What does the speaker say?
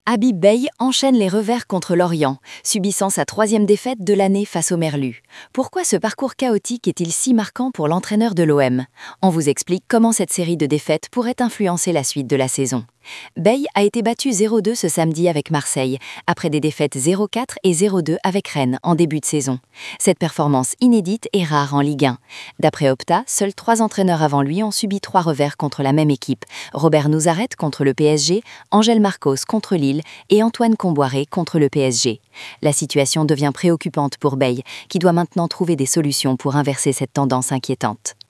Habib Beye enchaîne les revers contre Lorient, subissant sa troisième défaite de l'année face aux Merlus. Pourquoi ce parcours chaotique est-il si marquant pour l'entraîneur de l'OM? On vous explique comment cette série de défaites pourrait influencer la suite de la saison. Beye a été battu 0-2 ce samedi avec Marseille, après des défaites 0-4 et 0-2 avec Rennes en début de saison. Cette performance inédite est rare en Ligue 1. D'après Opta, seuls 3 entraîneurs avant lui ont subi 3 revers contre la même équipe. Robert Nouzaret contre le PSG, Angel Marcos contre Lille et Antoine Comboiré contre le PSG. La situation devient préoccupante pour Beye, qui doit maintenant trouver des solutions pour inverser cette tendance inquiétante.